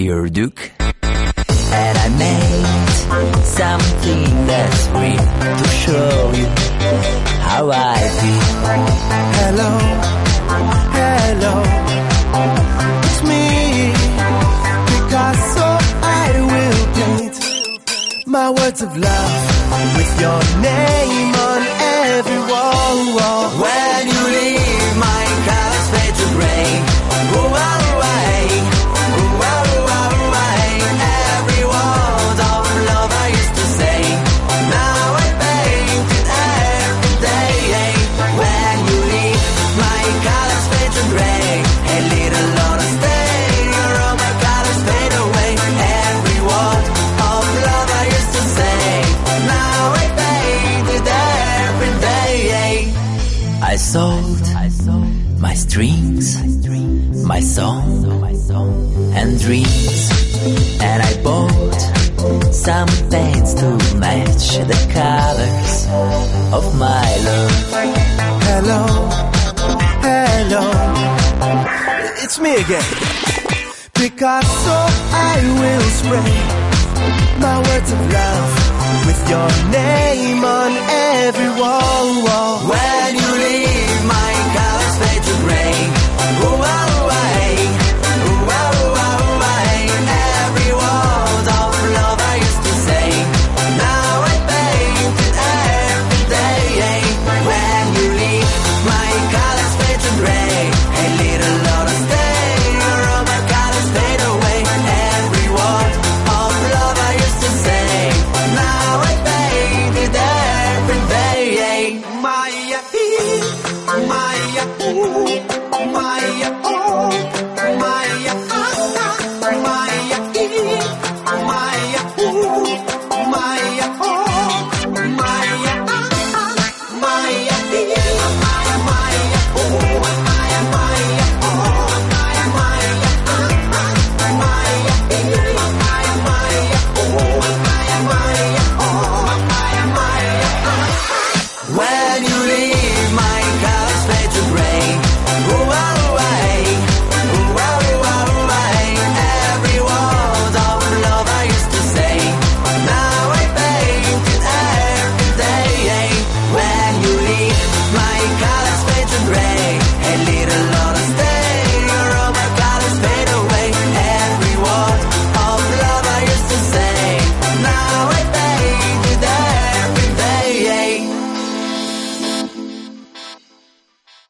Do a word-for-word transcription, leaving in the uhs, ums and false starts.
dear Duke. And I made something that's real to show you how I feel. Hello, hello, it's me, Picasso. I will paint my words of love with your name on every wall. When you leave, my colors fade to gray. Go away, go away. Every word of love I used to say, now I paint it every day. When you leave, my colors fade to gray. A little longer stay, all my colors fade away. Every word of love I used to say, now I paint it every day. I sold my strings, my song and dreams, and I bought some paints to match the colors of my love. Hello, hello, it's me again, Picasso. I will spray my words of love with your name on every wall. wall. When you leave, my colors fade to gray. Go away, go away. Every word of love I used to say, now I paint it every day. When you leave, my colors fade to gray. A little longer stay, all my colors fade away. Every word of love I used to say, now I paint it every day. Maya, Maya, ooh.